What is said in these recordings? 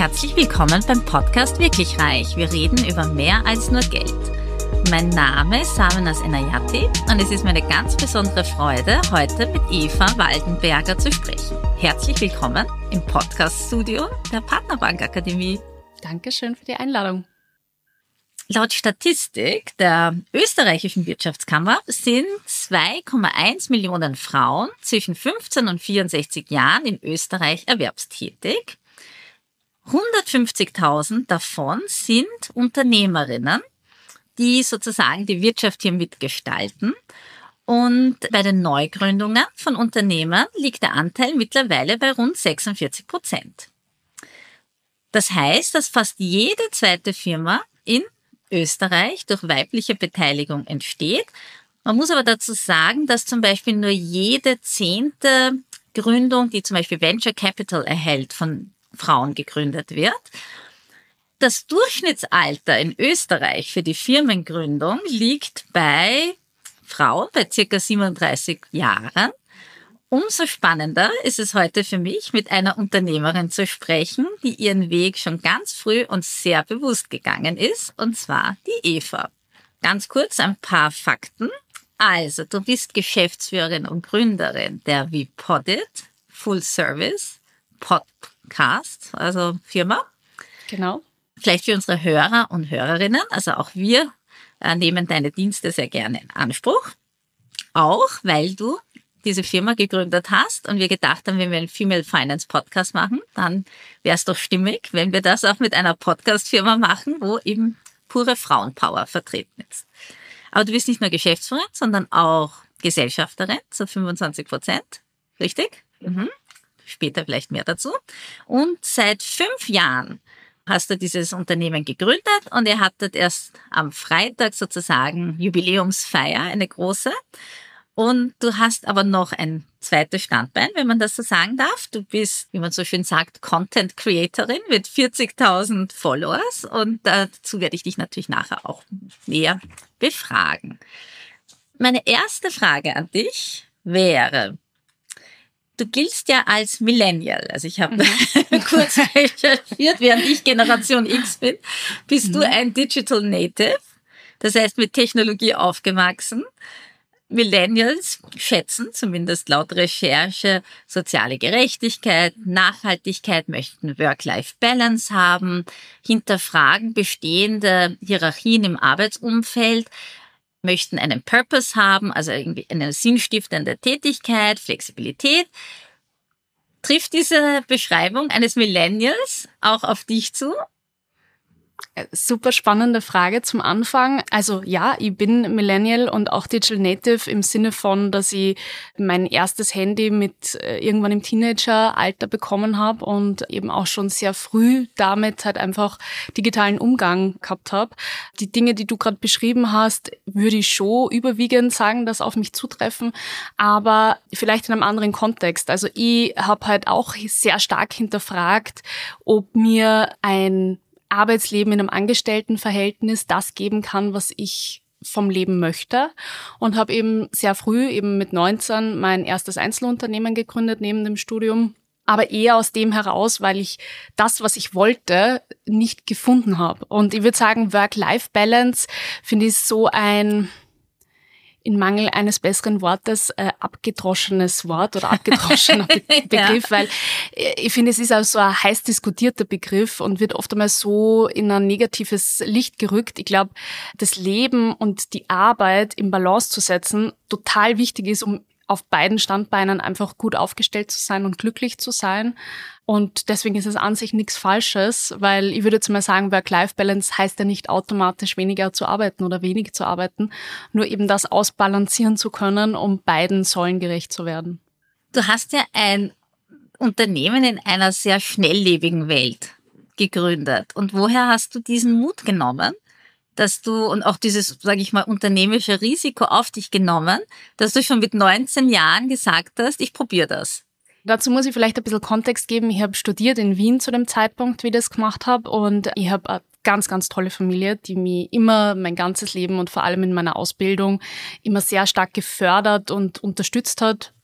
Herzlich willkommen beim Podcast Wirklich Reich. Wir reden über mehr als nur Geld. Mein Name ist Samenas Enayati und es ist mir ganz besondere Freude, heute mit Eva Waldenberger zu sprechen. Herzlich willkommen im Podcast-Studio der Partnerbank Akademie. Dankeschön für die Einladung. Laut Statistik der österreichischen Wirtschaftskammer sind 2,1 Millionen Frauen zwischen 15 und 64 Jahren in Österreich erwerbstätig. 150.000 davon sind Unternehmerinnen, die sozusagen die Wirtschaft hier mitgestalten. Und bei den Neugründungen von Unternehmen liegt der Anteil mittlerweile bei rund 46%. Das heißt, dass fast jede zweite Firma in Österreich durch weibliche Beteiligung entsteht. Man muss aber dazu sagen, dass zum Beispiel nur jede 10. Gründung, die zum Beispiel Venture Capital erhält, von Frauen gegründet wird. Das Durchschnittsalter in Österreich für die Firmengründung liegt bei Frauen bei ca. 37 Jahren. Umso spannender ist es heute für mich, mit einer Unternehmerin zu sprechen, die ihren Weg schon ganz früh und sehr bewusst gegangen ist, und zwar die Eva. Ganz kurz ein paar Fakten. Also, du bist Geschäftsführerin und Gründerin der VPodit Full Service Podcast, also Firma. Genau. Vielleicht für unsere Hörer und Hörerinnen, also auch wir nehmen deine Dienste sehr gerne in Anspruch. Auch, weil du diese Firma gegründet hast und wir gedacht haben, wenn wir einen Female Finance Podcast machen, dann wäre es doch stimmig, wenn wir das auch mit einer Podcast-Firma machen, wo eben pure Frauenpower vertreten ist. Aber du bist nicht nur Geschäftsführerin, sondern auch Gesellschafterin zu 25%. Richtig? Mhm. Später vielleicht mehr dazu. Und seit 5 Jahren hast du dieses Unternehmen gegründet und ihr hattet erst am Freitag sozusagen Jubiläumsfeier, eine große. Und du hast aber noch ein zweites Standbein, wenn man das so sagen darf. Du bist, wie man so schön sagt, Content Creatorin mit 40.000 Followers und dazu werde ich dich natürlich nachher auch näher befragen. Meine erste Frage an dich wäre, du giltst ja als Millennial. Also ich habe kurz recherchiert, während ich Generation X bin, bist du ein Digital Native, das heißt mit Technologie aufgewachsen. Millennials schätzen, zumindest laut Recherche, soziale Gerechtigkeit, Nachhaltigkeit, möchten Work-Life-Balance haben, hinterfragen bestehende Hierarchien im Arbeitsumfeld, möchten einen Purpose haben, also irgendwie eine sinnstiftende Tätigkeit, Flexibilität. Trifft diese Beschreibung eines Millennials auch auf dich zu? Super spannende Frage zum Anfang. Also ja, ich bin Millennial und auch Digital Native im Sinne von, dass ich mein erstes Handy mit irgendwann im Teenageralter bekommen habe und eben auch schon sehr früh damit halt einfach digitalen Umgang gehabt habe. Die Dinge, die du gerade beschrieben hast, würde ich schon überwiegend sagen, dass auf mich zutreffen, aber vielleicht in einem anderen Kontext. Also ich habe halt auch sehr stark hinterfragt, ob mir ein Arbeitsleben in einem Angestelltenverhältnis das geben kann, was ich vom Leben möchte, und habe eben sehr früh, eben mit 19, mein erstes Einzelunternehmen gegründet neben dem Studium, aber eher aus dem heraus, weil ich das, was ich wollte, nicht gefunden habe. Und ich würde sagen, Work-Life-Balance finde ich so ein, in Mangel eines besseren Wortes, abgedroschenes Wort oder abgedroschener Begriff, weil ich finde, es ist auch so ein heiß diskutierter Begriff und wird oft einmal so in ein negatives Licht gerückt. Ich glaube, das Leben und die Arbeit im Balance zu setzen total wichtig ist, um auf beiden Standbeinen einfach gut aufgestellt zu sein und glücklich zu sein. Und deswegen ist es an sich nichts Falsches, weil ich würde jetzt mal sagen, Work-Life-Balance heißt ja nicht automatisch weniger zu arbeiten oder wenig zu arbeiten, nur eben das ausbalancieren zu können, um beiden Säulen gerecht zu werden. Du hast ja ein Unternehmen in einer sehr schnelllebigen Welt gegründet. Und woher hast du diesen Mut genommen, dass du, und auch dieses, sage ich mal, unternehmerische Risiko auf dich genommen, dass du schon mit 19 Jahren gesagt hast, ich probiere das? Dazu muss ich vielleicht ein bisschen Kontext geben. Ich habe studiert in Wien zu dem Zeitpunkt, wie ich das gemacht habe, und ich habe eine ganz, ganz tolle Familie, die mich immer mein ganzes Leben und vor allem in meiner Ausbildung immer sehr stark gefördert und unterstützt hat.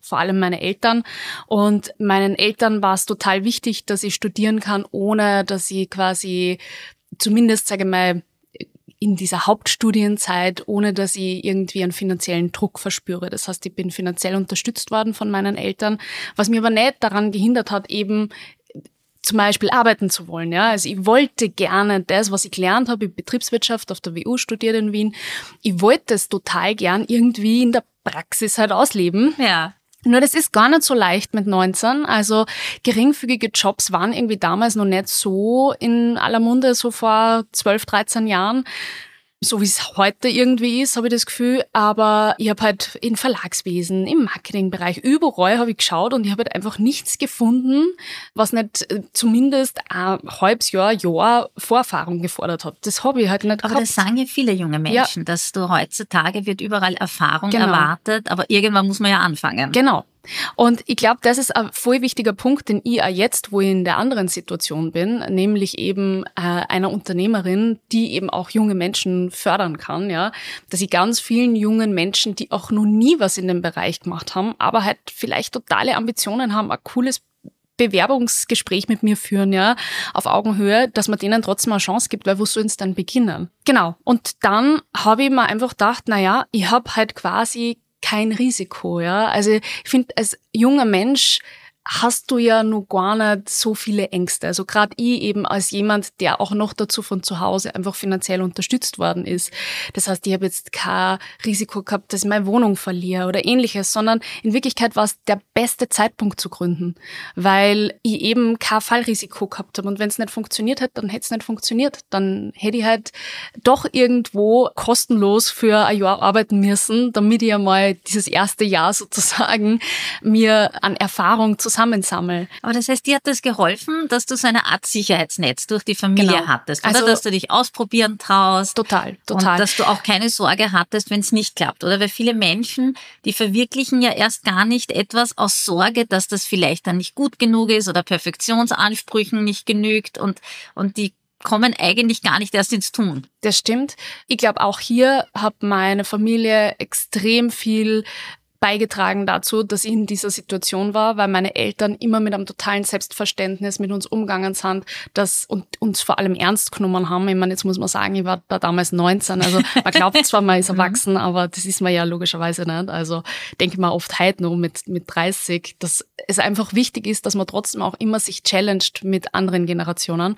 vor allem meine Eltern. Und meinen Eltern war es total wichtig, dass ich studieren kann, ohne dass ich quasi zumindest, sage ich mal, in dieser Hauptstudienzeit, ohne dass ich irgendwie einen finanziellen Druck verspüre. Das heißt, ich bin finanziell unterstützt worden von meinen Eltern, was mir aber nicht daran gehindert hat, eben zum Beispiel arbeiten zu wollen. Ja, also ich wollte gerne das, was ich gelernt habe, in Betriebswirtschaft auf der WU studiert in Wien, ich wollte es total gern irgendwie in der Praxis halt ausleben. Ja. Nur das ist gar nicht so leicht mit 19. Also geringfügige Jobs waren irgendwie damals noch nicht so in aller Munde, so vor 12, 13 Jahren. So wie es heute irgendwie ist, habe ich das Gefühl. Aber ich habe halt im Verlagswesen, im Marketingbereich, überall habe ich geschaut und ich habe halt einfach nichts gefunden, was nicht zumindest ein halbes Jahr Vorerfahrung gefordert hat. Das habe ich halt nicht Aber gehabt. das sagen ja viele junge Menschen, dass du heutzutage wird überall Erfahrung erwartet, aber irgendwann muss man ja anfangen. Genau. Und ich glaube, das ist ein voll wichtiger Punkt, den ich auch jetzt, wo ich in der anderen Situation bin, nämlich eben einer Unternehmerin, die eben auch junge Menschen fördern kann, ja, dass ich ganz vielen jungen Menschen, die auch noch nie was in dem Bereich gemacht haben, aber halt vielleicht totale Ambitionen haben, ein cooles Bewerbungsgespräch mit mir führen, ja, auf Augenhöhe, dass man denen trotzdem eine Chance gibt, weil wo sollen sie dann beginnen? Genau. Und dann habe ich mir einfach gedacht, naja, ich habe halt quasi kein Risiko, ja. Also ich finde, als junger Mensch hast du ja noch gar nicht so viele Ängste. Also gerade ich eben als jemand, der auch noch dazu von zu Hause einfach finanziell unterstützt worden ist. Das heißt, ich habe jetzt kein Risiko gehabt, dass ich meine Wohnung verliere oder ähnliches, sondern in Wirklichkeit war es der beste Zeitpunkt zu gründen, weil ich eben kein Fallrisiko gehabt habe. Und wenn es nicht funktioniert hätte, dann hätte es nicht funktioniert. Dann hätte ich halt doch irgendwo kostenlos für ein Jahr arbeiten müssen, damit ich einmal dieses erste Jahr sozusagen mir an Erfahrung zusammensammle. Aber das heißt, dir hat das geholfen, dass du so eine Art Sicherheitsnetz durch die Familie hattest, oder? Also, dass du dich ausprobieren traust. Total. Und dass du auch keine Sorge hattest, wenn es nicht klappt, oder? Weil viele Menschen, die verwirklichen ja erst gar nicht etwas aus Sorge, dass das vielleicht dann nicht gut genug ist oder Perfektionsansprüchen nicht genügt und die kommen eigentlich gar nicht erst ins Tun. Das stimmt. Ich glaube, auch hier hat meine Familie extrem viel beigetragen dazu, dass ich in dieser Situation war, weil meine Eltern immer mit einem totalen Selbstverständnis mit uns umgegangen sind, und uns vor allem ernst genommen haben. Ich meine, jetzt muss man sagen, ich war da damals 19, also man glaubt zwar, man ist erwachsen, aber das ist man ja logischerweise nicht. Also denke mal oft heute noch mit 30, dass es einfach wichtig ist, dass man trotzdem auch immer sich challenged mit anderen Generationen.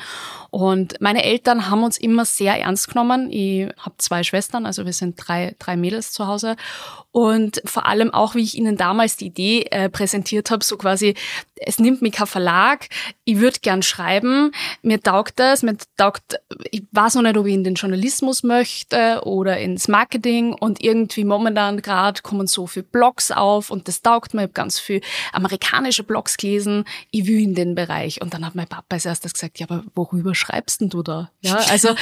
Und meine Eltern haben uns immer sehr ernst genommen. Ich habe 2 Schwestern, also wir sind drei Mädels zu Hause. Und vor allem auch, wie ich ihnen damals die Idee präsentiert habe, so quasi, es nimmt mich kein Verlag, ich würde gern schreiben, mir taugt das, ich weiß noch nicht, ob ich in den Journalismus möchte oder ins Marketing und irgendwie momentan gerade kommen so viele Blogs auf und das taugt mir, ich habe ganz viel amerikanische Blogs gelesen, ich will in den Bereich. Und dann hat mein Papa als erstes gesagt, ja, aber worüber schreibst denn du da? Ja, also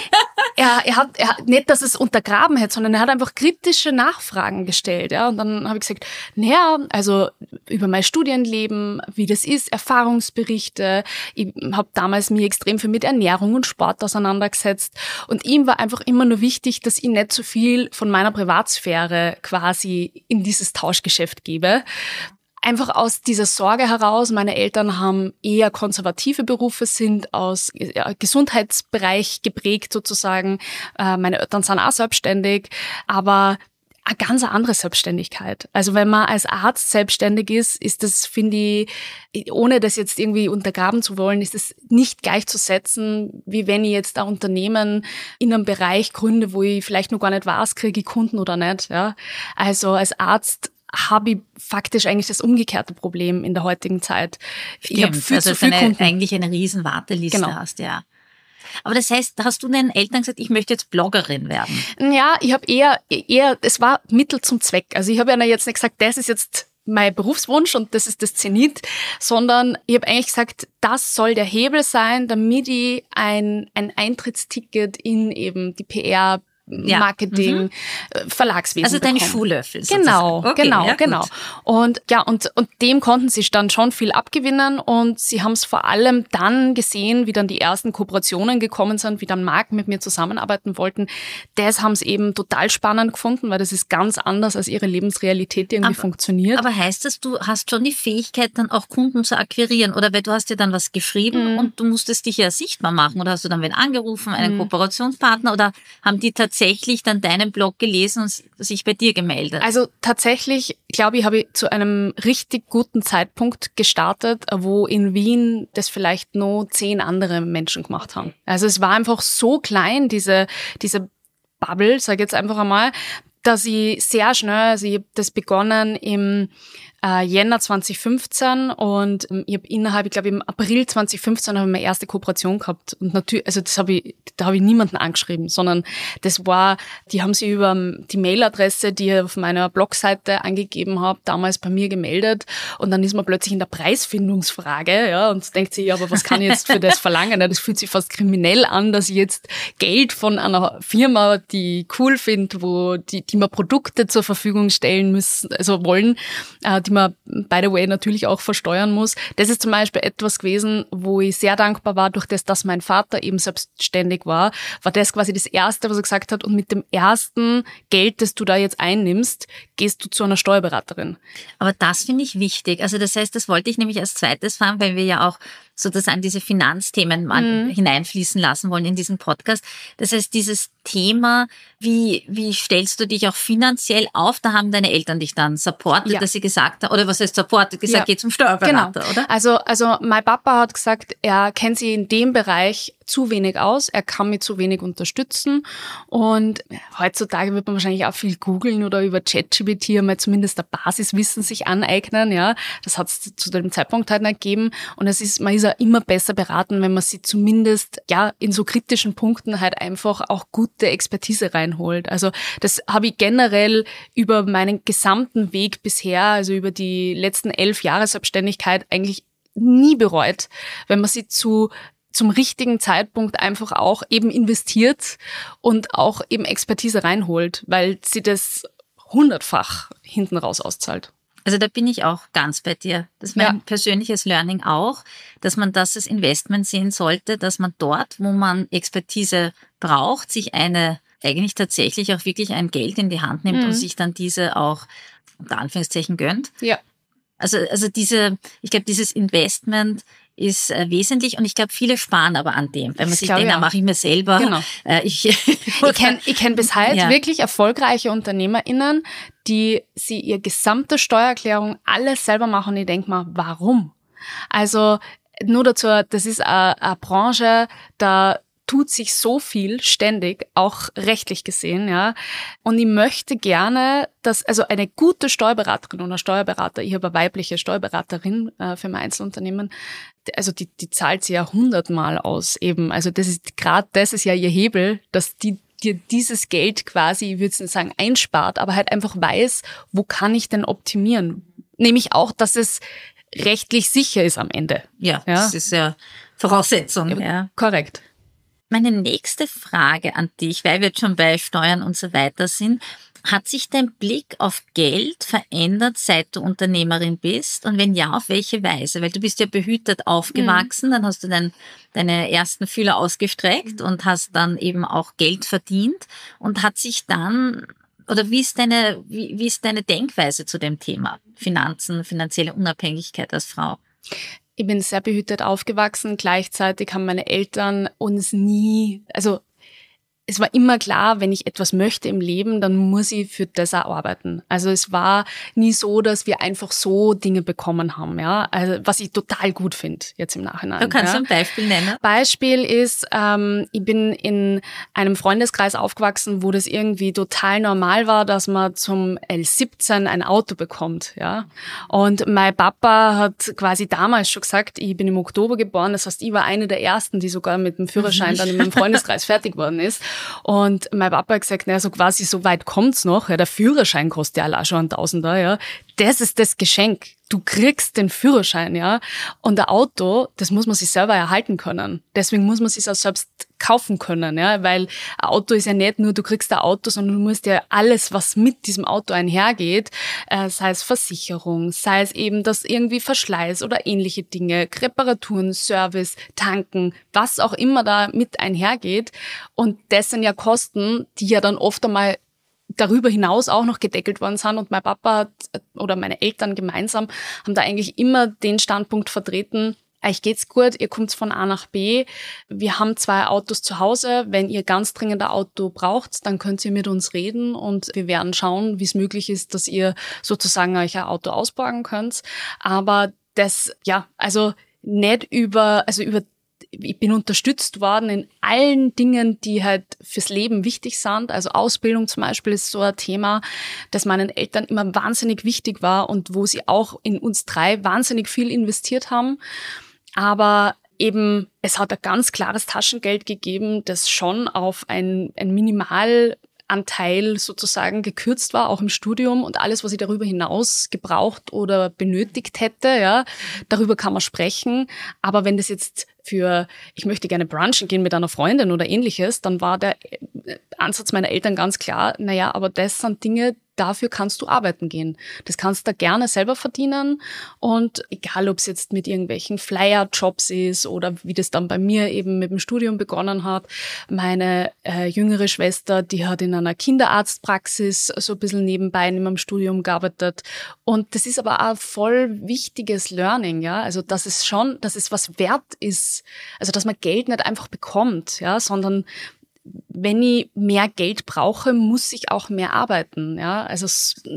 er hat nicht, dass es untergraben hätte, sondern er hat einfach kritische Nachfragen gestellt, ja. Und dann habe ich gesagt, naja, also über mein Studienleben, wie das ist, Erfahrungsberichte. Ich habe damals mich extrem viel mit Ernährung und Sport auseinandergesetzt. Und ihm war einfach immer nur wichtig, dass ich nicht so viel von meiner Privatsphäre quasi in dieses Tauschgeschäft gebe. Einfach aus dieser Sorge heraus, meine Eltern haben eher konservative Berufe, sind aus Gesundheitsbereich geprägt sozusagen. Meine Eltern sind auch selbstständig, aber eine ganz andere Selbstständigkeit. Also wenn man als Arzt selbstständig ist das, finde ich, ohne das jetzt irgendwie untergraben zu wollen, ist es nicht gleichzusetzen, wie wenn ich jetzt ein Unternehmen in einem Bereich gründe, wo ich vielleicht noch gar nicht weiß, kriege ich Kunden oder nicht. Ja? Also als Arzt habe ich faktisch eigentlich das umgekehrte Problem in der heutigen Zeit. Stimmt, ich habe viel zu viel Kunden. Eigentlich eine riesen Warteliste hast, ja. Aber das heißt, hast du deinen Eltern gesagt, ich möchte jetzt Bloggerin werden? Ja, ich habe eher, es war Mittel zum Zweck. Also ich habe ja jetzt nicht gesagt, das ist jetzt mein Berufswunsch und das ist das Zenit, sondern ich habe eigentlich gesagt, das soll der Hebel sein, damit ich ein Eintrittsticket in eben die PR Marketing, Verlagswesen Also deine bekommen. Schuhlöffel Genau, sozusagen. Okay, genau. Gut. Und dem konnten sie dann schon viel abgewinnen und sie haben es vor allem dann gesehen, wie dann die ersten Kooperationen gekommen sind, wie dann Marken mit mir zusammenarbeiten wollten. Das haben sie eben total spannend gefunden, weil das ist ganz anders, als ihre Lebensrealität irgendwie funktioniert. Aber heißt das, du hast schon die Fähigkeit, dann auch Kunden zu akquirieren? Oder weil du hast dir dann was geschrieben und du musstest dich ja sichtbar machen? Oder hast du dann wen angerufen, einen Kooperationspartner? Oder haben die tatsächlich dann deinen Blog gelesen und sich bei dir gemeldet? Also tatsächlich, glaube ich, habe ich zu einem richtig guten Zeitpunkt gestartet, wo in Wien das vielleicht nur 10 andere Menschen gemacht haben. Also es war einfach so klein, diese Bubble, sage ich jetzt einfach einmal, dass ich sehr schnell, also ich habe das begonnen im Jänner 2015 und ich habe innerhalb, ich glaube im April 2015 habe ich meine erste Kooperation gehabt und natürlich, also da habe ich niemanden angeschrieben, sondern die haben sich über die Mailadresse, die ich auf meiner Blogseite angegeben habe, damals bei mir gemeldet und dann ist man plötzlich in der Preisfindungsfrage, ja, und denkt sich, ja, aber was kann ich jetzt für das verlangen? Ja, das fühlt sich fast kriminell an, dass ich jetzt Geld von einer Firma, die ich cool finde, die mir Produkte zur Verfügung stellen müssen, also wollen, die man, by the way, natürlich auch versteuern muss. Das ist zum Beispiel etwas gewesen, wo ich sehr dankbar war, durch das, dass mein Vater eben selbstständig war das quasi das Erste, was er gesagt hat, und mit dem ersten Geld, das du da jetzt einnimmst, gehst du zu einer Steuerberaterin. Aber das finde ich wichtig. Also das heißt, das wollte ich nämlich als zweites fragen, weil wir ja auch sozusagen diese Finanzthemen mal hineinfließen lassen wollen in diesen Podcast. Das heißt, dieses Thema, wie stellst du dich auch finanziell auf? Da haben deine Eltern dich dann supportet, dass sie gesagt haben, oder was heißt supportet? Gesagt, geh zum Steuerberater, genau. oder? Also mein Papa hat gesagt, er kennt sich in dem Bereich zu wenig aus, er kann mich zu wenig unterstützen und heutzutage wird man wahrscheinlich auch viel googeln oder über ChatGPT einmal zumindest ein Basiswissen sich aneignen, ja. Das hat es zu dem Zeitpunkt halt nicht gegeben und man ist ja immer besser beraten, wenn man sich zumindest, ja, in so kritischen Punkten halt einfach auch gute Expertise reinholt. Also das habe ich generell über meinen gesamten Weg bisher, also über die letzten 11 Jahre Selbstständigkeit eigentlich nie bereut, wenn man sie zum richtigen Zeitpunkt einfach auch eben investiert und auch eben Expertise reinholt, weil sie das 100-fach hinten raus auszahlt. Also da bin ich auch ganz bei dir. Das ist mein persönliches Learning auch, dass man das als Investment sehen sollte, dass man dort, wo man Expertise braucht, sich eigentlich tatsächlich auch wirklich ein Geld in die Hand nimmt und sich dann diese auch unter Anführungszeichen gönnt. Ja. Also ich glaube, dieses Investment ist wesentlich und ich glaube, viele sparen aber an dem, wenn man sich denkt, mache ich mir selber. Genau. Ich kenn bis heute wirklich erfolgreiche UnternehmerInnen, die sie ihr gesamte Steuererklärung alles selber machen und ich denke mal, warum? Also nur dazu, das ist eine Branche, da tut sich so viel ständig, auch rechtlich gesehen, ja. Und ich möchte gerne, dass also eine gute Steuerberaterin oder Steuerberater, ich habe eine weibliche Steuerberaterin für mein Einzelunternehmen, also die zahlt sie ja 100-mal aus eben. Also das ist ja ihr Hebel, dass die dir dieses Geld quasi, ich würde nicht sagen einspart, aber halt einfach weiß, wo kann ich denn optimieren? Nämlich auch, dass es rechtlich sicher ist am Ende. Ja, das ist ja Voraussetzung. Ja. Korrekt. Meine nächste Frage an dich, weil wir jetzt schon bei Steuern und so weiter sind, hat sich dein Blick auf Geld verändert, seit du Unternehmerin bist? Und wenn ja, auf welche Weise? Weil du bist ja behütet aufgewachsen, dann hast du deine ersten Fühler ausgestreckt und hast dann eben auch Geld verdient und hat sich dann, oder wie ist deine Denkweise zu dem Thema Finanzen, finanzielle Unabhängigkeit als Frau? Ich bin sehr behütet aufgewachsen. Gleichzeitig haben meine Eltern uns es war immer klar, wenn ich etwas möchte im Leben, dann muss ich für das auch arbeiten. Also es war nie so, dass wir einfach so Dinge bekommen haben, ja. Also was ich total gut finde, jetzt im Nachhinein. Du kannst ein Beispiel nennen. Beispiel ist, ich bin in einem Freundeskreis aufgewachsen, wo das irgendwie total normal war, dass man zum L17 ein Auto bekommt, ja. Und mein Papa hat quasi damals schon gesagt, ich bin im Oktober geboren, das heißt, ich war eine der ersten, die sogar mit dem Führerschein dann in meinem Freundeskreis fertig geworden ist. Und mein Papa hat gesagt, naja, so quasi so weit kommt's noch, ja, der Führerschein kostet ja allein schon 1.000, ja. Das ist das Geschenk. Du kriegst den Führerschein, ja. Und ein Auto, das muss man sich selber erhalten können. Deswegen muss man sich auch selbst kaufen können, ja, weil ein Auto ist ja nicht nur, du kriegst ein Auto, sondern du musst ja alles, was mit diesem Auto einhergeht, sei es Versicherung, sei es eben das irgendwie Verschleiß oder ähnliche Dinge, Reparaturen, Service, Tanken, was auch immer da mit einhergeht. Und das sind ja Kosten, die ja dann oft einmal darüber hinaus auch noch gedeckelt worden sind. Und mein Papa oder meine Eltern gemeinsam haben da eigentlich immer den Standpunkt vertreten: Euch geht's gut, ihr kommt von A nach B. Wir haben 2 Autos zu Hause. Wenn ihr ganz dringend ein Auto braucht, dann könnt ihr mit uns reden und wir werden schauen, wie es möglich ist, dass ihr sozusagen euch ein Auto ausborgen könnt. Aber das, ja, also nicht ich bin unterstützt worden in allen Dingen, die halt fürs Leben wichtig sind. Also Ausbildung zum Beispiel ist so ein Thema, das meinen Eltern immer wahnsinnig wichtig war und wo sie auch in uns 3 wahnsinnig viel investiert haben. Aber eben, es hat ein ganz klares Taschengeld gegeben, das schon auf ein Minimalanteil sozusagen gekürzt war, auch im Studium, und alles, was ich darüber hinaus gebraucht oder benötigt hätte, ja, darüber kann man sprechen. Aber wenn das jetzt ich möchte gerne brunchen gehen mit einer Freundin oder ähnliches, dann war der Ansatz meiner Eltern ganz klar: Naja, aber das sind Dinge, dafür kannst du arbeiten gehen. Das kannst du gerne selber verdienen, und egal, ob es jetzt mit irgendwelchen Flyer-Jobs ist oder wie das dann bei mir eben mit dem Studium begonnen hat. Meine jüngere Schwester, die hat in einer Kinderarztpraxis so ein bisschen nebenbei in meinem Studium gearbeitet, und das ist aber auch voll wichtiges Learning, ja, also dass es was wert ist, also dass man Geld nicht einfach bekommt, ja, sondern wenn ich mehr Geld brauche, muss ich auch mehr arbeiten, ja, also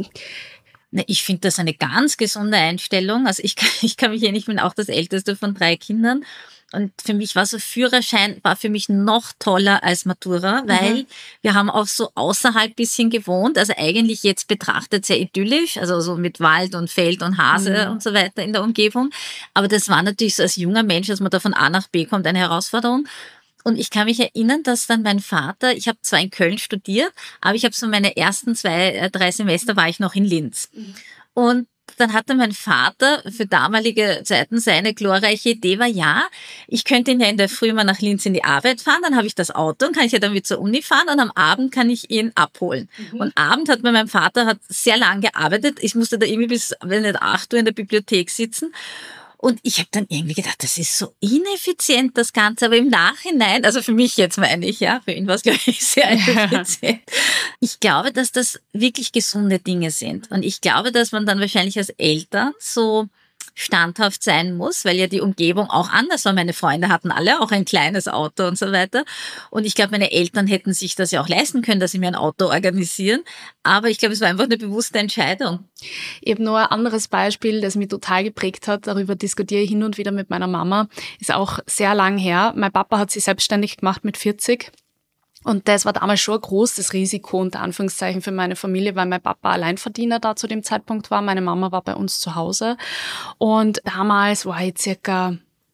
ich finde das eine ganz gesunde Einstellung. Also ich kann mich erinnern, ich bin auch das älteste von 3 Kindern. Und für mich war so Führerschein war für mich noch toller als Matura, weil wir haben auch so außerhalb bisschen gewohnt. Also eigentlich jetzt betrachtet sehr idyllisch, also so mit Wald und Feld und Hase und so weiter in der Umgebung. Aber das war natürlich so als junger Mensch, dass man da von A nach B kommt, eine Herausforderung. Und ich kann mich erinnern, dass dann mein Vater, ich habe zwar in Köln studiert, aber ich habe so meine ersten 2, 3 Semester war ich noch in Linz. Und dann hatte mein Vater für damalige Zeiten seine glorreiche Idee war, ja, ich könnte ihn ja in der Früh mal nach Linz in die Arbeit fahren, dann habe ich das Auto und kann ich ja dann wieder zur Uni fahren und am Abend kann ich ihn abholen. Und Abend hat mein Vater hat sehr lang gearbeitet. Ich musste da irgendwie bis, wenn nicht 8 Uhr in der Bibliothek sitzen. Und ich habe dann irgendwie gedacht, das ist so ineffizient, das Ganze. Aber im Nachhinein, also für mich jetzt meine ich, ja, für ihn war es, glaube ich, sehr ineffizient. Ich glaube, dass das wirklich gesunde Dinge sind. Und ich glaube, dass man dann wahrscheinlich als Eltern so standhaft sein muss, weil ja die Umgebung auch anders war. Meine Freunde hatten alle auch ein kleines Auto und so weiter. Und ich glaube, meine Eltern hätten sich das ja auch leisten können, dass sie mir ein Auto organisieren. Aber ich glaube, es war einfach eine bewusste Entscheidung. Ich habe noch ein anderes Beispiel, das mich total geprägt hat. Darüber diskutiere ich hin und wieder mit meiner Mama. Ist auch sehr lang her. Mein Papa hat sich selbstständig gemacht mit 40. Und das war damals schon ein großes Risiko, unter Anführungszeichen, für meine Familie, weil mein Papa Alleinverdiener da zu dem Zeitpunkt war. Meine Mama war bei uns zu Hause. Und damals war ich circa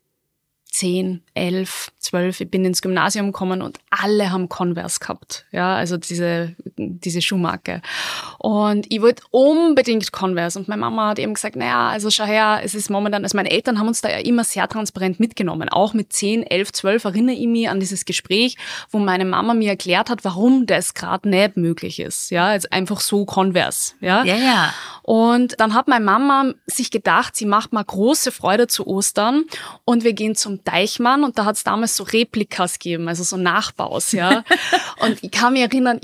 10, 11, 12, ich bin ins Gymnasium gekommen und alle haben Converse gehabt, ja, also diese Schuhmarke. Und ich wollte unbedingt Converse und meine Mama hat eben gesagt, naja, also schau her, es ist momentan, also meine Eltern haben uns da ja immer sehr transparent mitgenommen, auch mit 10, 11, 12 erinnere ich mich an dieses Gespräch, wo meine Mama mir erklärt hat, warum das gerade nicht möglich ist, ja, also einfach so Converse, ja. Ja, ja. Und dann hat meine Mama sich gedacht, sie macht mal große Freude zu Ostern und wir gehen zum Deichmann und da hat es damals so Replikas gegeben, also so Nachbaus, ja. Und ich kann mich erinnern,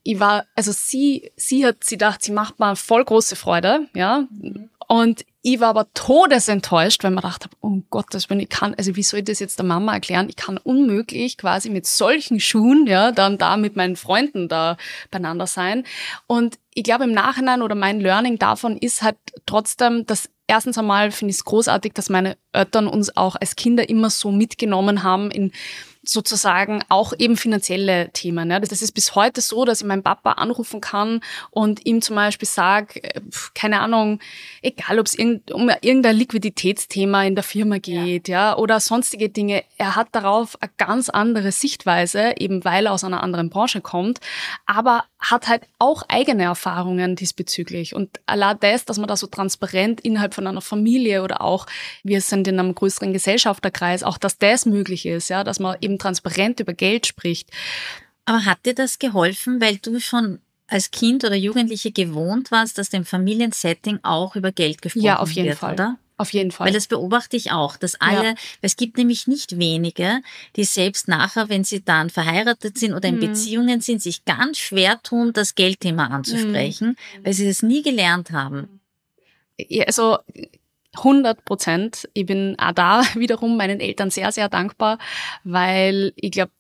sie hat sich gedacht, sie macht mal voll große Freude, ja. Und ich war aber todesenttäuscht, weil man gedacht habe, um Gottes Willen, wie soll ich das jetzt der Mama erklären? Ich kann unmöglich quasi mit solchen Schuhen, ja, dann da mit meinen Freunden da beieinander sein. Und ich glaube im Nachhinein oder mein Learning davon ist halt trotzdem, dass erstens einmal finde ich es großartig, dass meine Eltern uns auch als Kinder immer so mitgenommen haben in sozusagen auch eben finanzielle Themen. Ne? Das ist bis heute so, dass ich meinen Papa anrufen kann und ihm zum Beispiel sage, keine Ahnung, egal ob es um irgendein Liquiditätsthema in der Firma geht, ja, oder sonstige Dinge. Er hat darauf eine ganz andere Sichtweise, eben weil er aus einer anderen Branche kommt, aber hat halt auch eigene Erfahrungen diesbezüglich. Und allein das, dass man da so transparent innerhalb von einer Familie oder auch, wir sind in einem größeren Gesellschafterkreis, auch dass das möglich ist, ja, dass man eben transparent über Geld spricht. Aber hat dir das geholfen, weil du schon als Kind oder Jugendliche gewohnt warst, dass im Familiensetting auch über Geld gesprochen wird? Ja, auf jeden Fall. Oder? Auf jeden Fall. Weil das beobachte ich auch, dass alle, weil es gibt nämlich nicht wenige, die selbst nachher, wenn sie dann verheiratet sind oder in Beziehungen sind, sich ganz schwer tun, das Geldthema anzusprechen, weil sie das nie gelernt haben. Ja, also 100%. Ich bin auch da wiederum meinen Eltern sehr, sehr dankbar, weil ich glaube,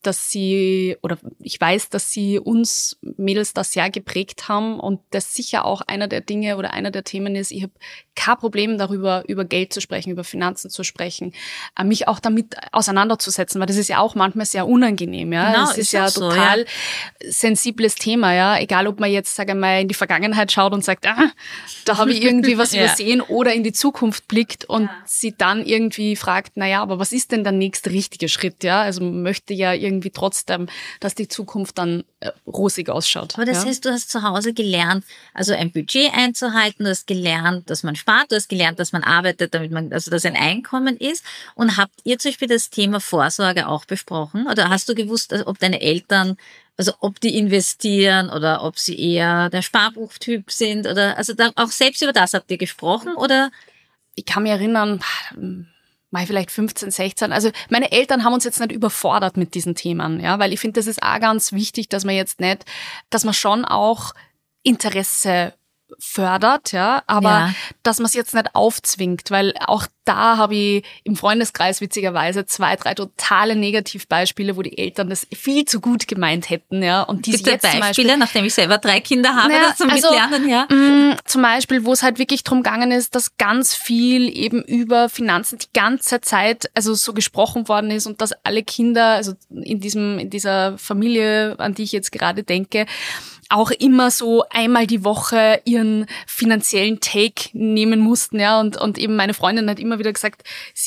ich weiß, dass sie uns Mädels das sehr geprägt haben und das sicher auch einer der Dinge oder einer der Themen ist, ich habe kein Problem darüber, über Geld zu sprechen, über Finanzen zu sprechen, mich auch damit auseinanderzusetzen, weil das ist ja auch manchmal sehr unangenehm, ja. Genau, es ist ja total sensibles Thema, ja. Egal, ob man jetzt, sage ich mal, in die Vergangenheit schaut und sagt, da habe ich irgendwie was übersehen oder in die Zukunft blickt und sie dann irgendwie fragt, naja, aber was ist denn der nächste richtige Schritt, ja? Also man möchte ja irgendwie trotzdem, dass die Zukunft dann rosig ausschaut. Aber das heißt, du hast zu Hause gelernt, also ein Budget einzuhalten, du hast gelernt, dass man spart, du hast gelernt, dass man arbeitet, also dass ein Einkommen ist. Und habt ihr zum Beispiel das Thema Vorsorge auch besprochen? Oder hast du gewusst, ob deine Eltern, also ob die investieren oder ob sie eher der Sparbuchtyp sind oder, also auch selbst über das habt ihr gesprochen oder? Ich kann mich erinnern, war ich vielleicht 15, 16. Also meine Eltern haben uns jetzt nicht überfordert mit diesen Themen, ja, weil ich finde, das ist auch ganz wichtig, dass man schon auch Interesse fördert, ja, aber dass man es jetzt nicht aufzwingt, weil auch da habe ich im Freundeskreis witzigerweise 2, 3 totale Negativbeispiele, wo die Eltern das viel zu gut gemeint hätten, ja, und die jetzt Beispiele, nachdem ich selber 3 Kinder habe, das zum Mitlernen, ja. Zum Beispiel, wo es halt wirklich drum gegangen ist, dass ganz viel eben über Finanzen die ganze Zeit also so gesprochen worden ist und dass alle Kinder, also in dieser Familie, an die ich jetzt gerade denke, auch immer so einmal die Woche ihren finanziellen Take nehmen mussten, ja, und eben meine Freundin hat immer wieder gesagt,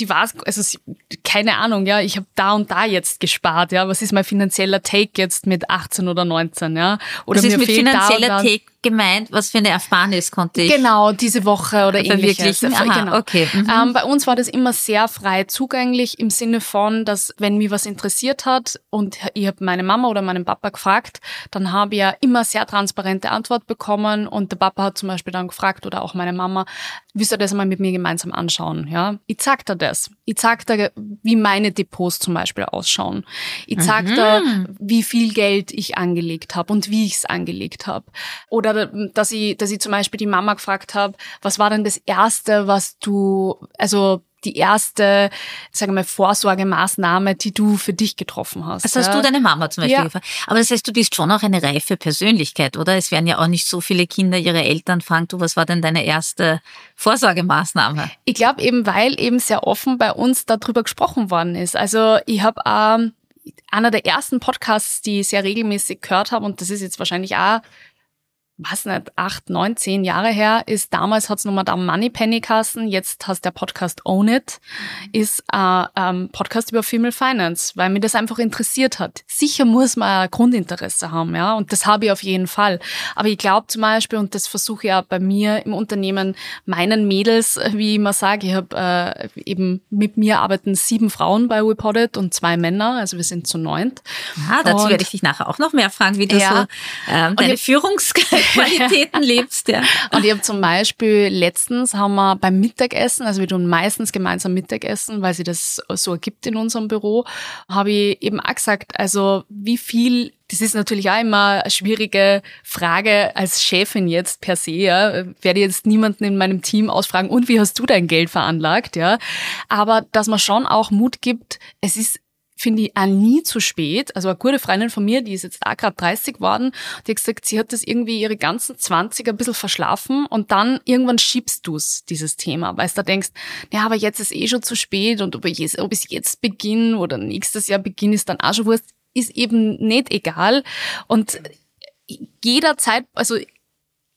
keine Ahnung, ja, ich habe da und da jetzt gespart, ja, was ist mein finanzieller Take jetzt mit 18 oder 19, ja, oder was ist mir mit fehlt finanzieller da Take gemeint, was für eine Ersparnis konnte ich? Genau, diese Woche oder ähnliches. Aha, genau. Okay. Bei uns war das immer sehr frei zugänglich im Sinne von, dass wenn mich was interessiert hat und ich habe meine Mama oder meinen Papa gefragt, dann habe ich ja immer sehr transparente Antwort bekommen und der Papa hat zum Beispiel dann gefragt oder auch meine Mama, willst du das mal mit mir gemeinsam anschauen? Ja, ich zeig dir das. Ich zeig dir, wie meine Depots zum Beispiel ausschauen. Ich zeig dir, wie viel Geld ich angelegt habe und wie ich es angelegt habe. Oder dass ich zum Beispiel die Mama gefragt habe, was war denn das Erste, die erste, sagen wir mal, Vorsorgemaßnahme, die du für dich getroffen hast. Also hast du deine Mama zum Beispiel gefragt. Aber das heißt, du bist schon auch eine reife Persönlichkeit, oder? Es werden ja auch nicht so viele Kinder ihre Eltern fragen, du, was war denn deine erste Vorsorgemaßnahme? Ich glaube eben, weil eben sehr offen bei uns darüber gesprochen worden ist. Also ich habe einer der ersten Podcasts, die ich sehr regelmäßig gehört habe, und das ist jetzt wahrscheinlich auch 8, 9, 10 Jahre her, ist damals hat's noch Madame Moneypenny geheißen, jetzt heißt der Podcast Own It, ist ein Podcast über Female Finance, weil mich das einfach interessiert hat. Sicher muss man ein Grundinteresse haben, ja, und das habe ich auf jeden Fall. Aber ich glaube zum Beispiel, und das versuche ich auch bei mir im Unternehmen, meinen Mädels, wie ich immer sage, ich habe eben mit mir arbeiten 7 Frauen bei WePoddit und 2 Männer, also wir sind zu 9. Dazu werde ich dich nachher auch noch mehr fragen, wie du so deine Führungsqualitäten lebst. Ja. Und ich habe zum Beispiel letztens haben wir beim Mittagessen, also wir tun meistens gemeinsam Mittagessen, weil sie das so ergibt in unserem Büro, habe ich eben auch gesagt, also wie viel, das ist natürlich auch immer eine schwierige Frage als Chefin jetzt per se, ja, werde jetzt niemanden in meinem Team ausfragen, und wie hast du dein Geld veranlagt, ja, aber dass man schon auch Mut gibt, es ist, finde ich, auch nie zu spät. Also eine gute Freundin von mir, die ist jetzt auch gerade 30 geworden, die hat gesagt, sie hat das irgendwie ihre ganzen 20 ein bisschen verschlafen und dann irgendwann schiebst du's, dieses Thema, weil du da denkst, ja, aber jetzt ist schon zu spät und ob ich jetzt beginne oder nächstes Jahr beginne, ist dann auch schon wurscht, ist eben nicht egal. Und jederzeit, also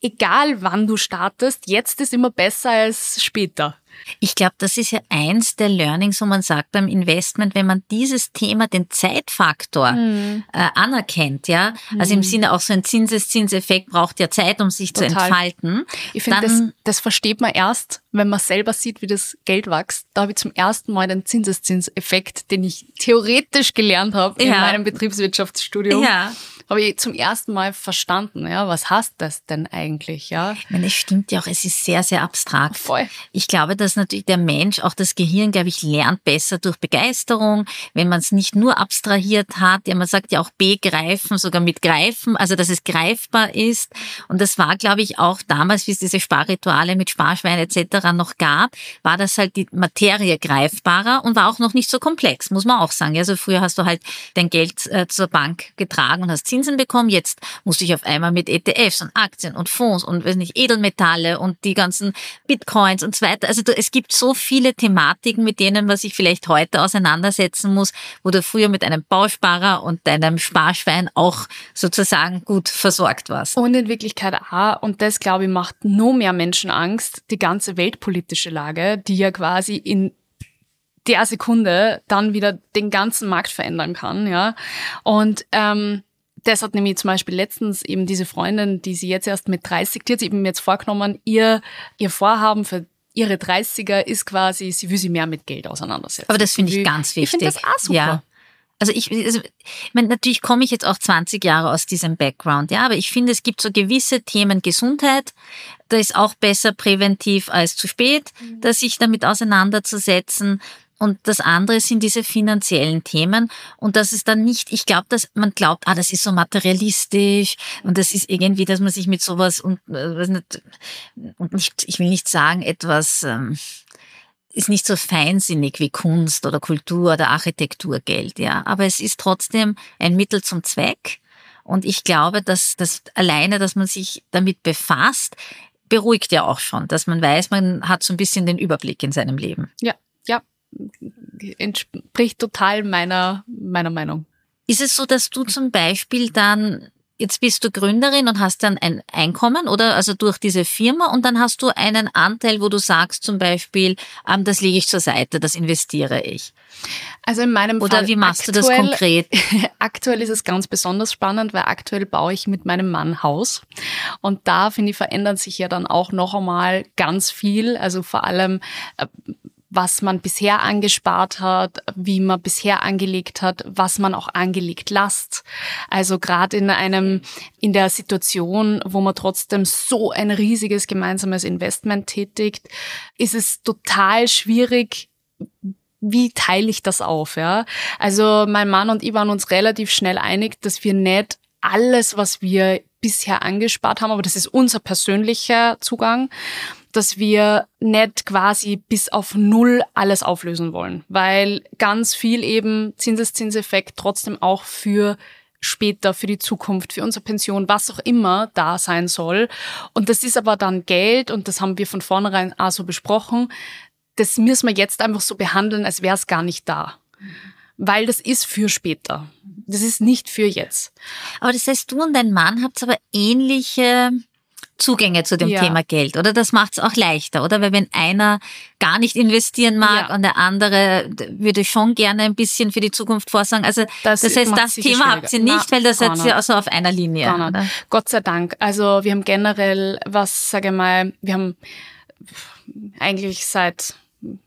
egal wann du startest, jetzt ist immer besser als später. Ich glaube, das ist ja eins der Learnings, wo man sagt beim Investment, wenn man dieses Thema, den Zeitfaktor anerkennt, ja, also im Sinne auch so ein Zinseszinseffekt braucht ja Zeit, um sich zu entfalten. Ich finde, das versteht man erst, wenn man selber sieht, wie das Geld wächst. Da habe ich zum ersten Mal den Zinseszinseffekt, den ich theoretisch gelernt habe in meinem Betriebswirtschaftsstudium. Ja. Habe ich zum ersten Mal verstanden, ja, was heißt das denn eigentlich, ja? Ich meine, es stimmt ja auch, es ist sehr, sehr abstrakt. Voll. Ich glaube, dass natürlich der Mensch, auch das Gehirn, glaube ich, lernt besser durch Begeisterung, wenn man es nicht nur abstrahiert hat. Ja, man sagt ja auch begreifen, sogar mit greifen, also dass es greifbar ist. Und das war, glaube ich, auch damals, wie es diese Sparrituale mit Sparschwein etc. noch gab, war das halt die Materie greifbarer und war auch noch nicht so komplex, muss man auch sagen. Also früher hast du halt dein Geld zur Bank getragen und hast Zinsen bekommen. Jetzt musst du dich auf einmal mit ETFs und Aktien und Fonds und weiß nicht, Edelmetalle und die ganzen Bitcoins und so weiter. Also es gibt so viele Thematiken, mit denen man sich vielleicht heute auseinandersetzen muss, wo du früher mit einem Bausparer und deinem Sparschwein auch sozusagen gut versorgt warst. Und in Wirklichkeit auch, und das, glaube ich, macht noch mehr Menschen Angst, die ganze weltpolitische Lage, die ja quasi in der Sekunde dann wieder den ganzen Markt verändern kann, ja. Und das hat nämlich zum Beispiel letztens eben diese Freundin, die sie jetzt erst mit 30, die hat sich eben jetzt vorgenommen, ihr Vorhaben für ihre 30er ist quasi, sie will sich mehr mit Geld auseinandersetzen. Aber das finde ich ganz wichtig. Ich finde das auch super. Ja. Also ich meine, natürlich komme ich jetzt auch 20 Jahre aus diesem Background, ja, aber ich finde, es gibt so gewisse Themen Gesundheit, da ist auch besser präventiv als zu spät, da sich damit auseinanderzusetzen. Und das andere sind diese finanziellen Themen. Und das ist dann nicht, ich glaube, dass man glaubt, das ist so materialistisch und das ist irgendwie, dass man sich mit sowas und nicht, ich will nicht sagen, etwas ist nicht so feinsinnig wie Kunst oder Kultur oder Architekturgeld, ja. Aber es ist trotzdem ein Mittel zum Zweck. Und ich glaube, dass das alleine, dass man sich damit befasst, beruhigt ja auch schon, dass man weiß, man hat so ein bisschen den Überblick in seinem Leben. Ja. Entspricht total meiner Meinung. Ist es so, dass du zum Beispiel dann, jetzt bist du Gründerin und hast dann ein Einkommen oder also durch diese Firma und dann hast du einen Anteil, wo du sagst zum Beispiel, das lege ich zur Seite, das investiere ich. Also in meinem Fall. Oder wie machst du das konkret? Aktuell ist es ganz besonders spannend, weil aktuell baue ich mit meinem Mann Haus. Und da, finde ich, verändert sich ja dann auch noch einmal ganz viel. Also vor allem was man bisher angespart hat, wie man bisher angelegt hat, was man auch angelegt lässt. Also gerade in der Situation, wo man trotzdem so ein riesiges gemeinsames Investment tätigt, ist es total schwierig, wie teile ich das auf, ja? Also mein Mann und ich waren uns relativ schnell einig, dass wir nicht alles, was wir bisher angespart haben, aber das ist unser persönlicher Zugang, dass wir nicht quasi bis auf null alles auflösen wollen, weil ganz viel eben Zinseszinseffekt trotzdem auch für später, für die Zukunft, für unsere Pension, was auch immer da sein soll. Und das ist aber dann Geld und das haben wir von vornherein auch so besprochen. Das müssen wir jetzt einfach so behandeln, als wäre es gar nicht da. Weil das ist für später. Das ist nicht für jetzt. Aber das heißt, du und dein Mann habt aber ähnliche Zugänge zu dem Thema Geld, oder? Das macht es auch leichter, oder? Weil wenn einer gar nicht investieren mag und der andere würde schon gerne ein bisschen für die Zukunft vorsagen. Also das heißt, das Thema habt ihr nicht, weil das seid ihr also auf einer Linie. Oder? Gott sei Dank. Also wir haben generell wir haben eigentlich seit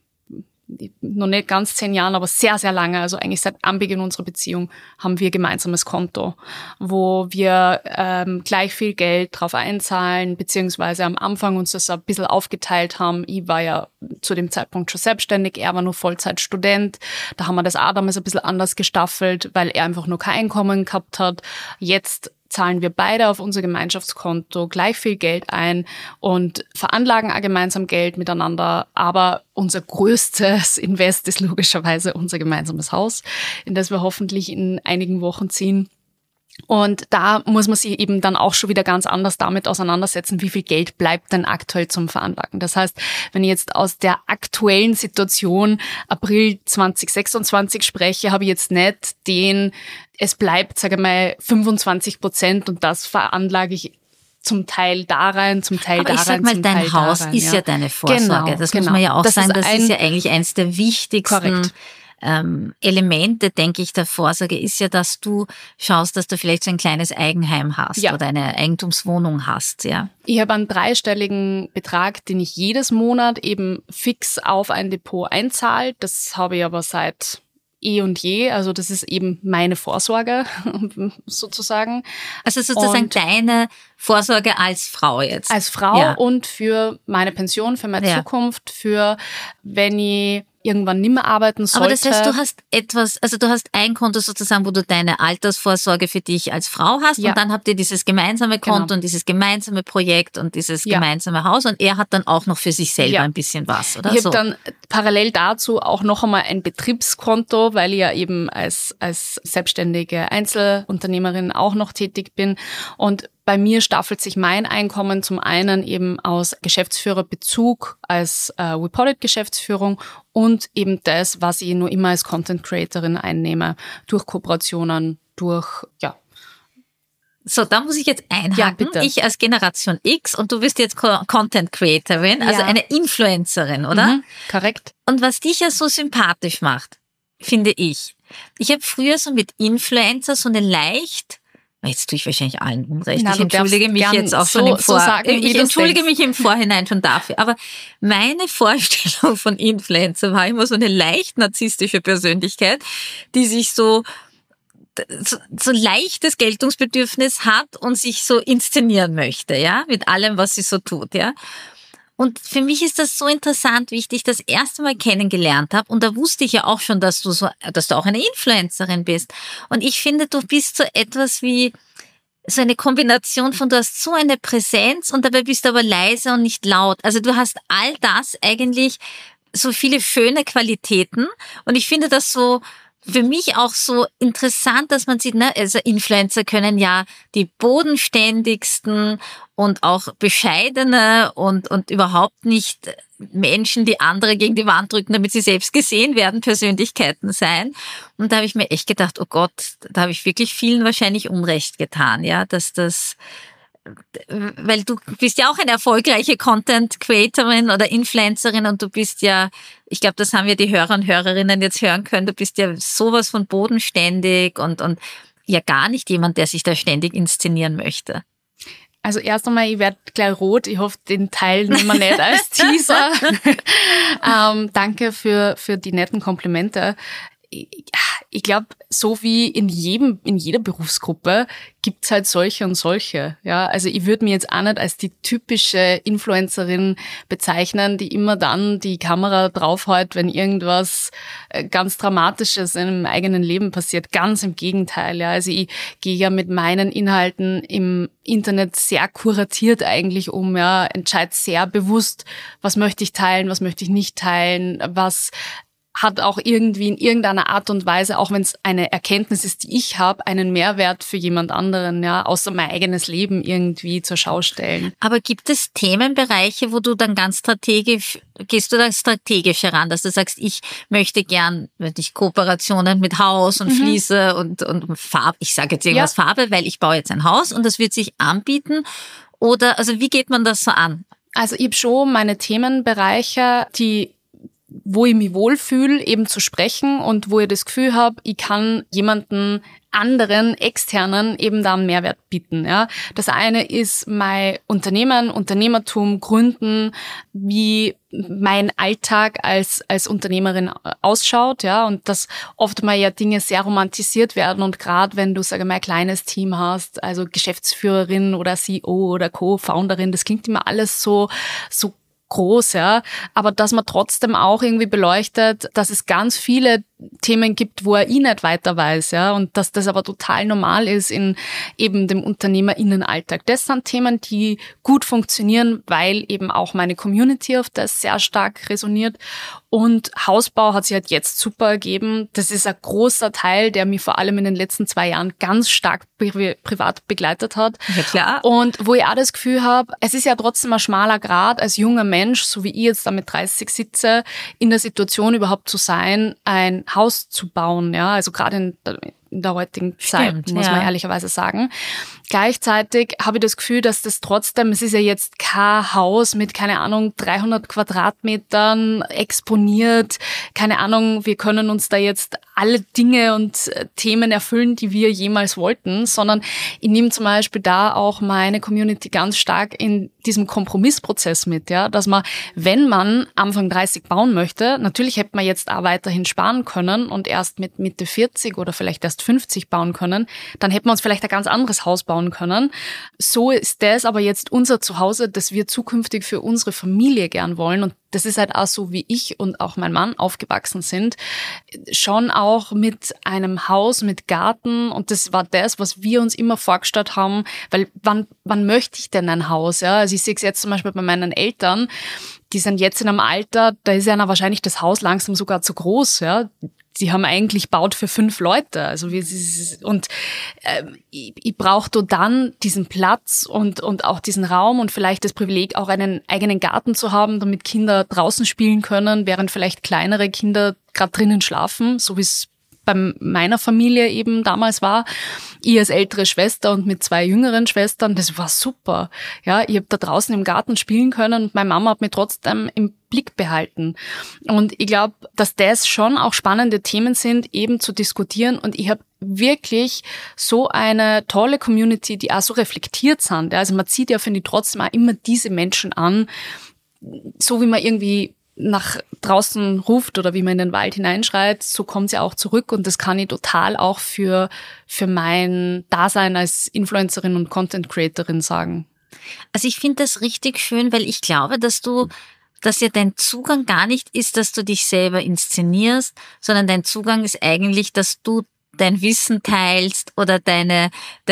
noch nicht ganz 10 Jahren, aber sehr, sehr lange, also eigentlich seit Anbeginn unserer Beziehung, haben wir gemeinsames Konto, wo wir gleich viel Geld drauf einzahlen, beziehungsweise am Anfang uns das ein bisschen aufgeteilt haben. Ich war ja zu dem Zeitpunkt schon selbstständig, er war nur Vollzeitstudent. Da haben wir das auch damals ein bisschen anders gestaffelt, weil er einfach nur kein Einkommen gehabt hat. Jetzt zahlen wir beide auf unser Gemeinschaftskonto gleich viel Geld ein und veranlagen auch gemeinsam Geld miteinander. Aber unser größtes Invest ist logischerweise unser gemeinsames Haus, in das wir hoffentlich in einigen Wochen ziehen. Und da muss man sich eben dann auch schon wieder ganz anders damit auseinandersetzen, wie viel Geld bleibt denn aktuell zum Veranlagen. Das heißt, wenn ich jetzt aus der aktuellen Situation April 2026 spreche, habe ich jetzt nicht es bleibt, sage ich mal, 25% und das veranlage ich zum Teil da rein, zum Teil aber da rein, ich sag mal, dein Haus ist ja deine Vorsorge. Das muss man ja auch sagen, das ist ja eigentlich eins der wichtigsten Elemente, denke ich, der Vorsorge ist ja, dass du schaust, dass du vielleicht so ein kleines Eigenheim hast oder eine Eigentumswohnung hast, ja. Ich habe einen 3-stelligen Betrag, den ich jedes Monat eben fix auf ein Depot einzahle. Das habe ich aber seit eh und je, also das ist eben meine Vorsorge sozusagen. Also sozusagen deine Vorsorge als Frau jetzt. Als Frau und für meine Pension, für meine Zukunft, für wenn ich irgendwann nicht mehr arbeiten sollte. Aber das heißt, du hast du hast ein Konto sozusagen, wo du deine Altersvorsorge für dich als Frau hast und dann habt ihr dieses gemeinsame Konto und dieses gemeinsame Projekt und dieses gemeinsame Haus und er hat dann auch noch für sich selber ein bisschen was, oder? Ich habe dann parallel dazu auch noch einmal ein Betriebskonto, weil ich ja eben als selbstständige Einzelunternehmerin auch noch tätig bin und bei mir staffelt sich mein Einkommen zum einen eben aus Geschäftsführerbezug als Reported-Geschäftsführung und eben das, was ich nur immer als Content-Creatorin einnehme, durch Kooperationen, durch, So, da muss ich jetzt einhaken. Ja, ich als Generation X und du bist jetzt Content-Creatorin, also eine Influencerin, oder? Mhm, korrekt. Und was dich ja so sympathisch macht, finde ich habe früher so mit Influencer so eine jetzt tue ich wahrscheinlich allen Unrecht. Ich entschuldige mich jetzt auch schon ich entschuldige mich im Vorhinein schon dafür. Aber meine Vorstellung von Influencer war immer so eine leicht narzisstische Persönlichkeit, die sich so leichtes Geltungsbedürfnis hat und sich so inszenieren möchte, ja, mit allem, was sie so tut, ja. Und für mich ist das so interessant, wie ich dich das erste Mal kennengelernt habe. Und da wusste ich ja auch schon, dass du auch eine Influencerin bist. Und ich finde, du bist so etwas wie so eine Kombination von, du hast so eine Präsenz und dabei bist du aber leise und nicht laut. Also du hast all das eigentlich, so viele schöne Qualitäten. Und ich finde das so für mich auch so interessant, dass man sieht, also Influencer können ja die bodenständigsten und auch bescheidene und überhaupt nicht Menschen, die andere gegen die Wand drücken, damit sie selbst gesehen werden, Persönlichkeiten sein. Und da habe ich mir echt gedacht, oh Gott, da habe ich wirklich vielen wahrscheinlich Unrecht getan, ja, weil du bist ja auch eine erfolgreiche Content-Creatorin oder Influencerin und du bist ja, ich glaube, das haben wir die Hörer und Hörerinnen jetzt hören können, du bist ja sowas von bodenständig und ja gar nicht jemand, der sich da ständig inszenieren möchte. Also erst einmal, ich werde gleich rot. Ich hoffe, den Teil nehmen wir nicht als Teaser. Danke für die netten Komplimente. Ich glaube, so wie in jeder Berufsgruppe gibt's halt solche und solche. Ja, also ich würde mich jetzt auch nicht als die typische Influencerin bezeichnen, die immer dann die Kamera draufhält, wenn irgendwas ganz Dramatisches in einem eigenen Leben passiert. Ganz im Gegenteil. Ja, also ich gehe ja mit meinen Inhalten im Internet sehr kuratiert eigentlich um. Ja, entscheide sehr bewusst, was möchte ich teilen, was möchte ich nicht teilen, was hat auch irgendwie in irgendeiner Art und Weise, auch wenn es eine Erkenntnis ist, die ich habe, einen Mehrwert für jemand anderen, ja, außer mein eigenes Leben irgendwie zur Schau stellen. Aber gibt es Themenbereiche, wo du dann gehst du da strategisch heran, dass du sagst, ich möchte gern, Kooperationen mit Haus und Fliese und Farbe, ich sage jetzt irgendwas Farbe, weil ich baue jetzt ein Haus und das wird sich anbieten, oder, also wie geht man das so an? Also ich habe schon meine Themenbereiche, wo ich mich wohlfühle, eben zu sprechen und wo ich das Gefühl habe, ich kann jemanden anderen, externen eben da einen Mehrwert bieten. Ja. Das eine ist mein Unternehmertum, Gründen, wie mein Alltag als Unternehmerin ausschaut, ja, und dass oft mal ja Dinge sehr romantisiert werden und gerade wenn du, sage mal, ein kleines Team hast, also Geschäftsführerin oder CEO oder Co-Founderin, das klingt immer alles so groß, ja, aber dass man trotzdem auch irgendwie beleuchtet, dass es ganz viele Themen gibt, wo er nicht weiter weiß, ja, und dass das aber total normal ist in eben dem UnternehmerInnenalltag. Das sind Themen, die gut funktionieren, weil eben auch meine Community auf das sehr stark resoniert. Und Hausbau hat sich halt jetzt super ergeben. Das ist ein großer Teil, der mich vor allem in den letzten 2 Jahren ganz stark privat begleitet hat. Ja, klar. Und wo ich auch das Gefühl habe, es ist ja trotzdem ein schmaler Grat, als junger Mensch, so wie ich jetzt da mit 30 sitze, in der Situation überhaupt zu sein, ein Haus zu bauen, ja, also gerade in der heutigen Zeit, muss ja. man ehrlicherweise sagen. Gleichzeitig habe ich das Gefühl, dass das trotzdem, es ist ja jetzt kein Haus mit, keine Ahnung, 300 Quadratmetern exponiert, keine Ahnung, wir können uns da jetzt alle Dinge und Themen erfüllen, die wir jemals wollten, sondern ich nehme zum Beispiel da auch meine Community ganz stark in diesem Kompromissprozess mit, ja, dass man, wenn man Anfang 30 bauen möchte, natürlich hätte man jetzt auch weiterhin sparen können und erst mit Mitte 40 oder vielleicht erst 50 bauen können, dann hätten wir uns vielleicht ein ganz anderes Haus bauen können. So ist das aber jetzt unser Zuhause, das wir zukünftig für unsere Familie gern wollen, und das ist halt auch so, wie ich und auch mein Mann aufgewachsen sind, schon auch mit einem Haus, mit Garten, und das war das, was wir uns immer vorgestellt haben, weil wann möchte ich denn ein Haus? Ja? Also ich sehe es jetzt zum Beispiel bei meinen Eltern, die sind jetzt in einem Alter, da ist ja wahrscheinlich das Haus langsam sogar zu groß, ja. Die haben eigentlich baut für 5 Leute. Also ich brauche dann diesen Platz und auch diesen Raum und vielleicht das Privileg, auch einen eigenen Garten zu haben, damit Kinder draußen spielen können, während vielleicht kleinere Kinder gerade drinnen schlafen, so wie es bei meiner Familie eben damals war. Ich als ältere Schwester und mit 2 jüngeren Schwestern, das war super. Ja, ich habe da draußen im Garten spielen können und meine Mama hat mich trotzdem im Blick behalten. Und ich glaube, dass das schon auch spannende Themen sind, eben zu diskutieren. Und ich habe wirklich so eine tolle Community, die auch so reflektiert sind. Also man zieht ja, finde ich, trotzdem auch immer diese Menschen an, so wie man irgendwie nach draußen ruft oder wie man in den Wald hineinschreit, so kommt sie auch zurück, und das kann ich total auch für mein Dasein als Influencerin und Content Creatorin sagen. Also ich finde das richtig schön, weil ich glaube, dass ja dein Zugang gar nicht ist, dass du dich selber inszenierst, sondern dein Zugang ist eigentlich, dass du dein Wissen teilst oder deinen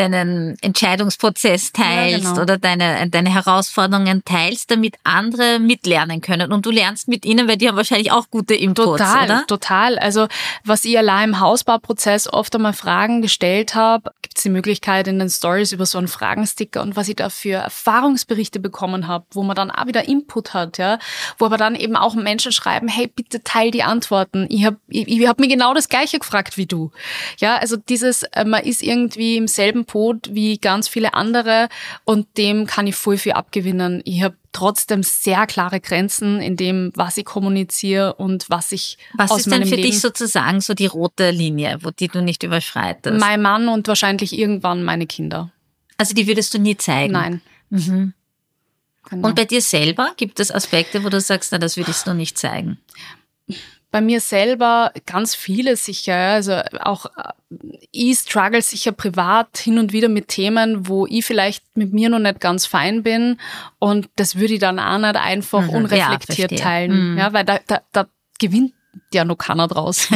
Entscheidungsprozess teilst, ja, genau, oder deine Herausforderungen teilst, damit andere mitlernen können. Und du lernst mit ihnen, weil die haben wahrscheinlich auch gute Inputs, oder? Total. Also was ich allein im Hausbauprozess oft einmal Fragen gestellt habe, gibt es die Möglichkeit in den Stories über so einen Fragensticker, und was ich da für Erfahrungsberichte bekommen habe, wo man dann auch wieder Input hat, ja, wo aber dann eben auch Menschen schreiben, hey, bitte teil die Antworten. Ich hab mir genau das Gleiche gefragt wie du. Ja, also man ist irgendwie im selben Boot wie ganz viele andere, und dem kann ich voll viel abgewinnen. Ich habe trotzdem sehr klare Grenzen in dem, was ich kommuniziere und was ich aus meinem Leben... Was ist denn für dich sozusagen so die rote Linie, die du nicht überschreitest? Mein Mann und wahrscheinlich irgendwann meine Kinder. Also die würdest du nie zeigen? Nein. Mhm. Genau. Und bei dir selber gibt es Aspekte, wo du sagst, na, das würde ich so nicht zeigen? Bei mir selber ganz viele sicher, also auch ich struggle sicher privat hin und wieder mit Themen, wo ich vielleicht mit mir noch nicht ganz fein bin, und das würde ich dann auch nicht einfach unreflektiert teilen, ja, weil da gewinnt ja noch keiner draus.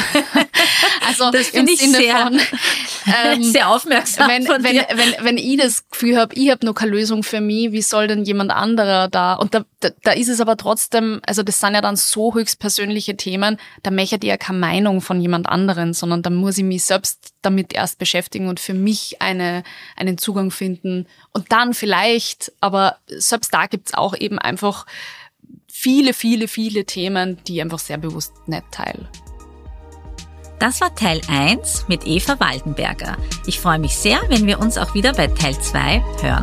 Also das finde ich sehr aufmerksam wenn ich das Gefühl habe, ich habe noch keine Lösung für mich, wie soll denn jemand anderer da? Und da ist es aber trotzdem, also das sind ja dann so höchstpersönliche Themen, da möchte ich ja keine Meinung von jemand anderen, sondern da muss ich mich selbst damit erst beschäftigen und für mich einen Zugang finden. Und dann vielleicht, aber selbst da gibt's auch eben einfach viele, viele, viele Themen, die ich einfach sehr bewusst nicht teile. Das war Teil 1 mit Eva Waldenberger. Ich freue mich sehr, wenn wir uns auch wieder bei Teil 2 hören.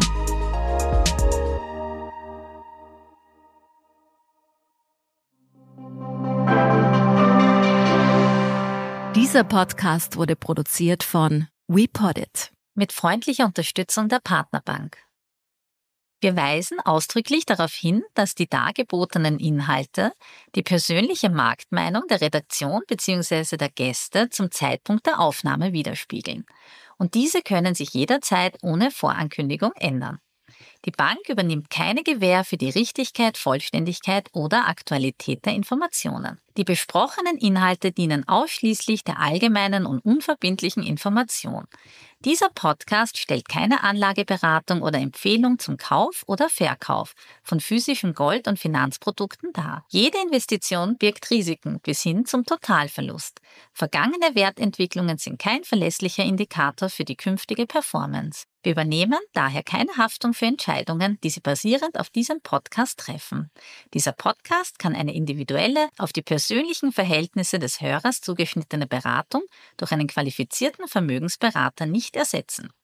Dieser Podcast wurde produziert von WePoddit mit freundlicher Unterstützung der Partnerbank. Wir weisen ausdrücklich darauf hin, dass die dargebotenen Inhalte die persönliche Marktmeinung der Redaktion bzw. der Gäste zum Zeitpunkt der Aufnahme widerspiegeln. Und diese können sich jederzeit ohne Vorankündigung ändern. Die Bank übernimmt keine Gewähr für die Richtigkeit, Vollständigkeit oder Aktualität der Informationen. Die besprochenen Inhalte dienen ausschließlich der allgemeinen und unverbindlichen Information. Dieser Podcast stellt keine Anlageberatung oder Empfehlung zum Kauf oder Verkauf von physischem Gold- und Finanzprodukten dar. Jede Investition birgt Risiken bis hin zum Totalverlust. Vergangene Wertentwicklungen sind kein verlässlicher Indikator für die künftige Performance. Wir übernehmen daher keine Haftung für Entscheidungen, die Sie basierend auf diesem Podcast treffen. Dieser Podcast kann eine individuelle, auf die persönlichen Verhältnisse des Hörers zugeschnittene Beratung durch einen qualifizierten Vermögensberater nicht ersetzen.